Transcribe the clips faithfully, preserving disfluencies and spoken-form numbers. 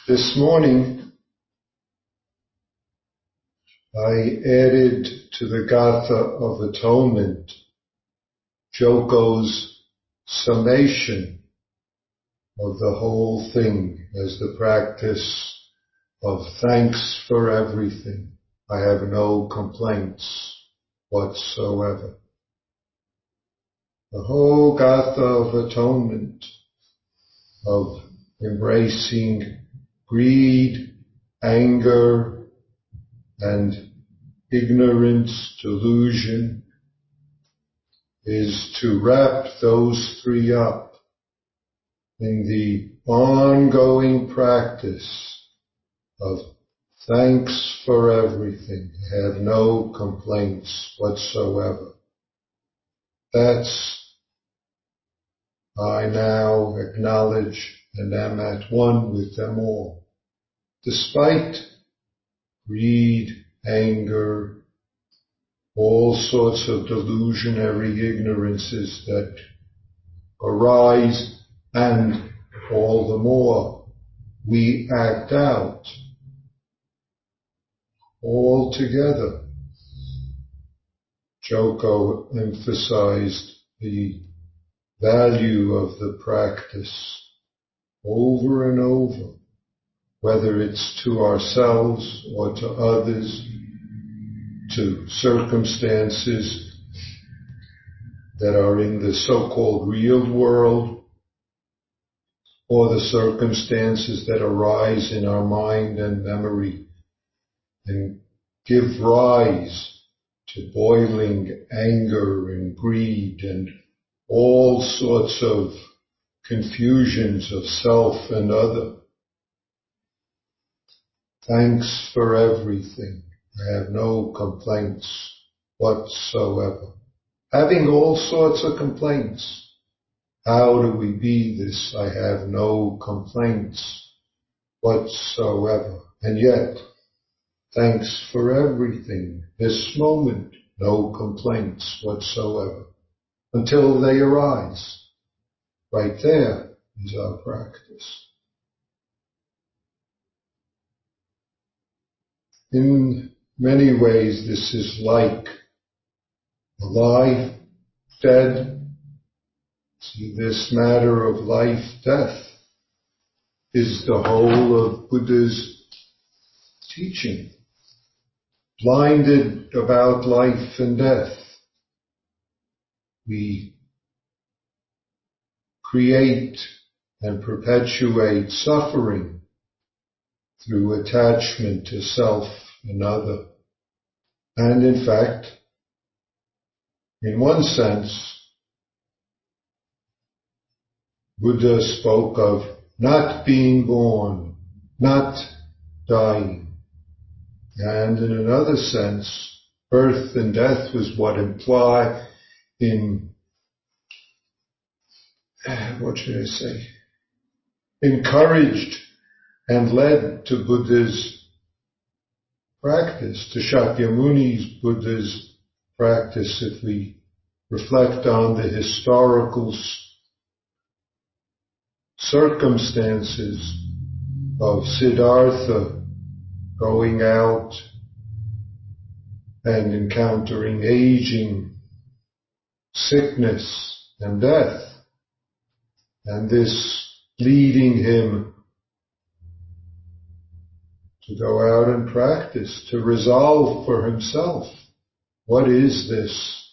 This morning, I added to the Gatha of Atonement Joko's summation of the whole thing as the practice of thanks for everything. I have no complaints whatsoever. The whole Gatha of Atonement of embracing greed, anger, and ignorance, delusion, is to wrap those three up in the ongoing practice of thanks for everything, have no complaints whatsoever. That's, I now acknowledge and am at one with them all. Despite greed, anger, all sorts of delusionary ignorances that arise, and all the more we act out all together. Joko emphasized the value of the practice over and over, whether it's to ourselves or to others, to circumstances that are in the so-called real world, or the circumstances that arise in our mind and memory and give rise to boiling anger and greed and all sorts of confusions of self and other. Thanks for everything. I have no complaints whatsoever. Having all sorts of complaints. How do we be this? I have no complaints whatsoever. And yet, thanks for everything. This moment, no complaints whatsoever. Until they arise. Right there is our practice. In many ways, this is like alive, dead. See, this matter of life, death is the whole of Buddha's teaching. Blinded about life and death, we create and perpetuate suffering through attachment to self and other. And in fact, in one sense, Buddha spoke of not being born, not dying. And in another sense, birth and death was what imply in what should I say, encouraged and led to Buddha's practice, to Shakyamuni's Buddha's practice, if we reflect on the historical circumstances of Siddhartha going out and encountering aging, sickness, and death. And this leading him to go out and practice, to resolve for himself, what is this?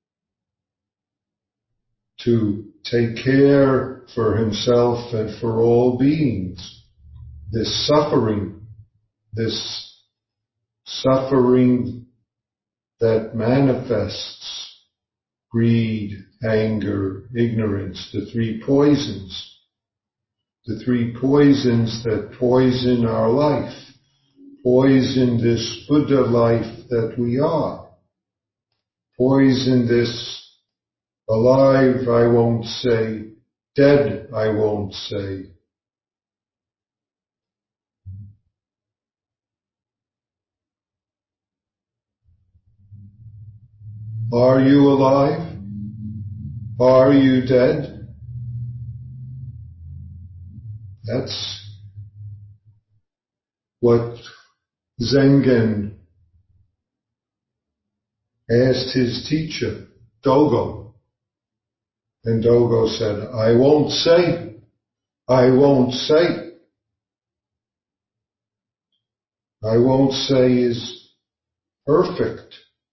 To take care for himself and for all beings. This suffering, this suffering that manifests greed, anger, ignorance, the three poisons, the three poisons that poison our life, poison this Buddha life that we are, poison this alive, I won't say, dead, I won't say. Are you alive? Are you dead? That's what Zengen asked his teacher, Dogo. And Dogo said, I won't say, I won't say. I won't say is perfect.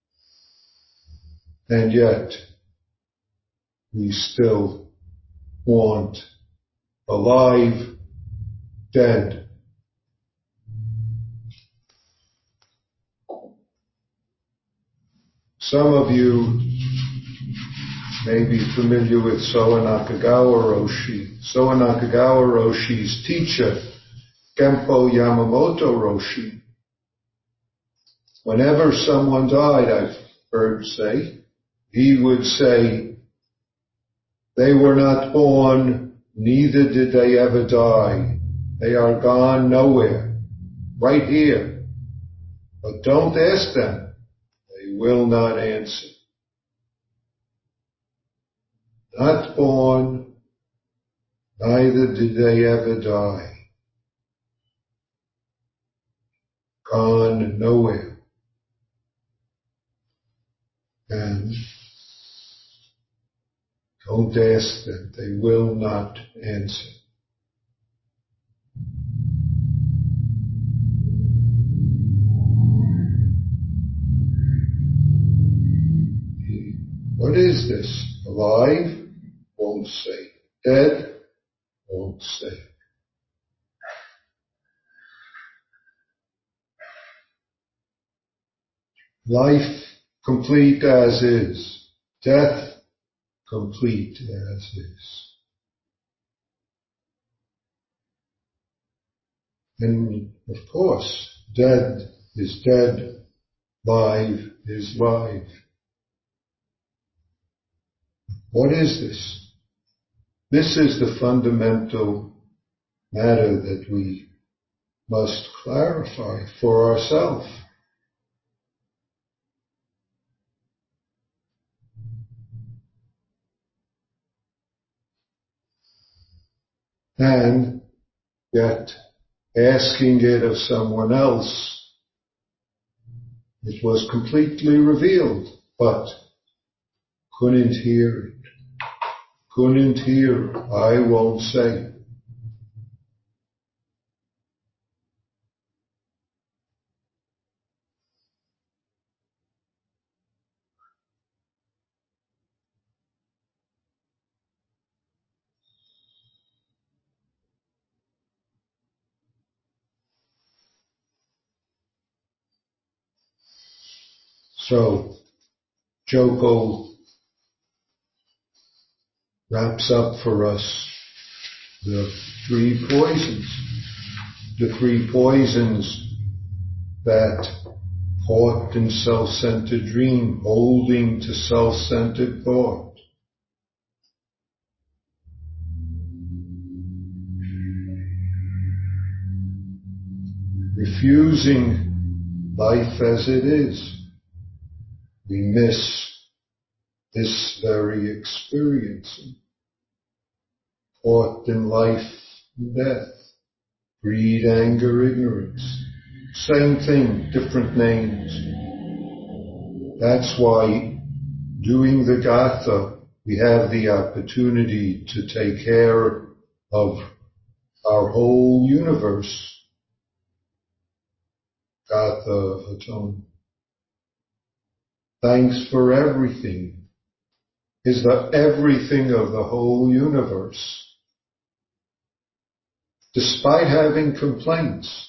And yet, we still want alive, dead. Some of you may be familiar with Soen Nakagawa Roshi. Soen Nakagawa Roshi's teacher, Genpo Yamamoto Roshi. Whenever someone died, I've heard say, he would say, they were not born, neither did they ever die. They are gone nowhere, right here. But don't ask them. They will not answer. Not born, neither did they ever die. Gone nowhere. And don't ask them. They will not answer. What is this? Alive? Won't say. Dead? Won't say. Life complete as is. Death complete as is. And of course, dead is dead. Live is live. What is this? This is the fundamental matter that we must clarify for ourselves. And yet, asking it of someone else, it was completely revealed, but couldn't hear it. Couldn't hear it. I won't say. So, Joko wraps up for us the three poisons. The three poisons that caught in self-centered dream, holding to self-centered thought. Refusing life as it is. We miss this very experience. Caught in life and death. Greed, anger, ignorance. Same thing, different names. That's why doing the Gatha, we have the opportunity to take care of our whole universe. Gatha of atonement. Thanks for everything is the everything of the whole universe. Despite having complaints,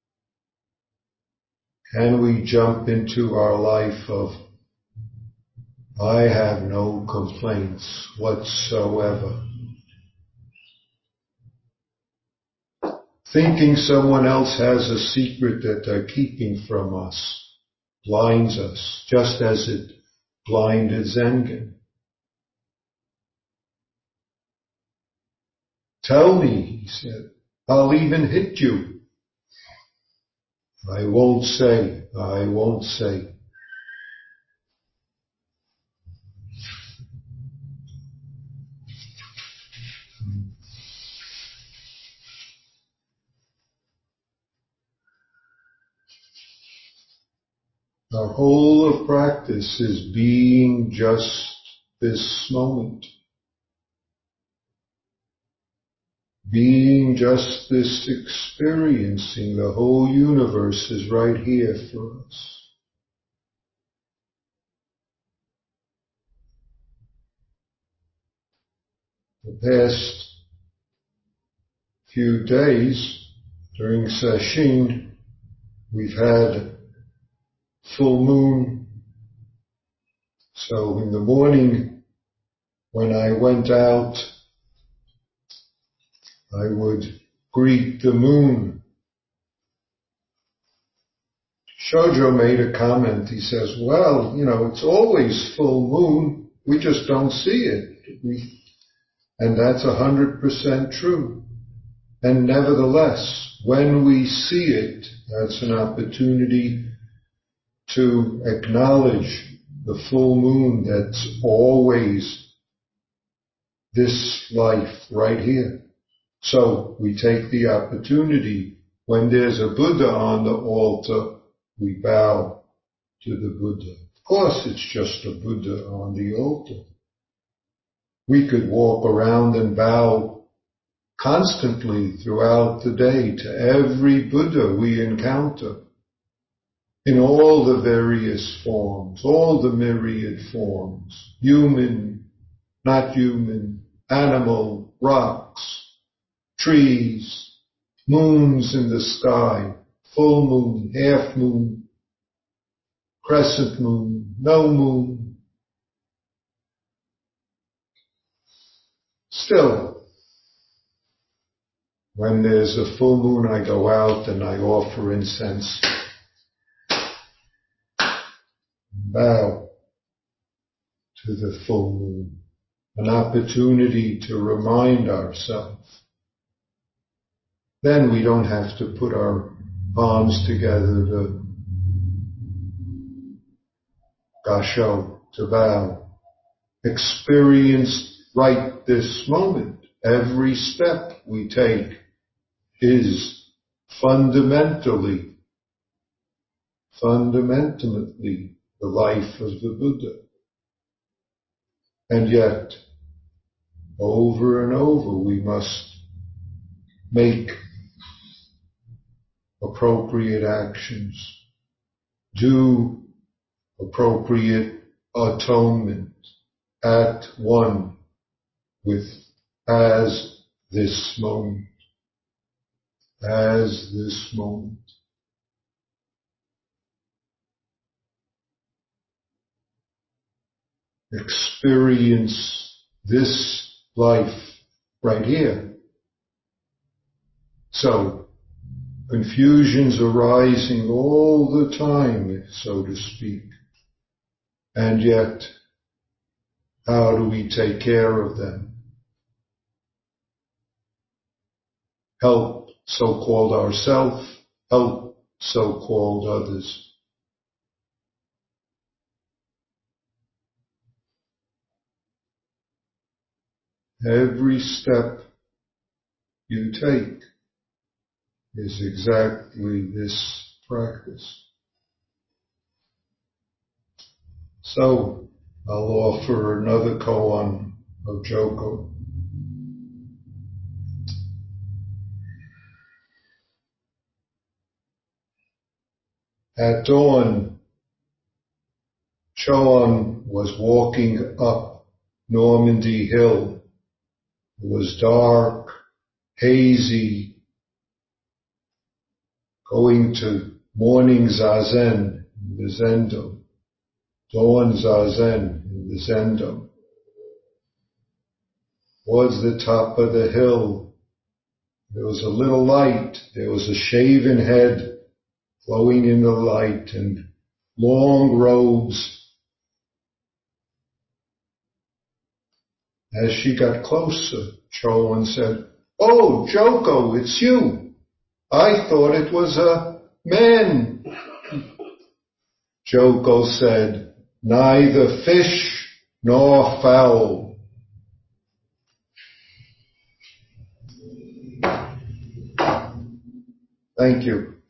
can we jump into our life of, I have no complaints whatsoever? Thinking someone else has a secret that they're keeping from us blinds us, just as it blinded Zengen. Tell me, he said, I'll even hit you. I won't say, I won't say. practice is being just this moment. Being just this, experiencing the whole universe is right here for us. The past few days during Sesshin, we've had full moon. So in the morning, when I went out, I would greet the moon. Shoujo made a comment. He says, well, you know, it's always full moon. We just don't see it. We, and that's a hundred percent true. And nevertheless, when we see it, that's an opportunity to acknowledge the full moon that's always this life right here. So we take the opportunity, when there's a Buddha on the altar, we bow to the Buddha. Of course it's just a Buddha on the altar. We could walk around and bow constantly throughout the day to every Buddha we encounter, in all the various forms, all the myriad forms, human, not human, animal, rocks, trees, moons in the sky, full moon, half moon, crescent moon, no moon. Still, when there's a full moon, I go out and I offer incense, bow to the full moon, an opportunity to remind ourselves. Then we don't have to put our palms together to gasho, to bow. Experience right this moment. Every step we take is fundamentally, fundamentally the life of the Buddha. And yet, over and over, we must make appropriate actions, do appropriate atonement at one with as this moment, as this moment. Experience this life right here. So, confusions arising all the time, so to speak. And yet, how do we take care of them? Help so-called ourselves, help so-called others. Every step you take is exactly this practice. So, I'll offer another koan of Joko. At dawn, Choan was walking up Normandy Hill. It was dark, hazy, going to morning zazen in the zendo, dawn zazen in the zendo. Towards the top of the hill, there was a little light. There was a shaven head glowing in the light and long robes. As she got closer, Choan said, "Oh, Joko, it's you. I thought it was a man." Joko said, "Neither fish nor fowl." Thank you.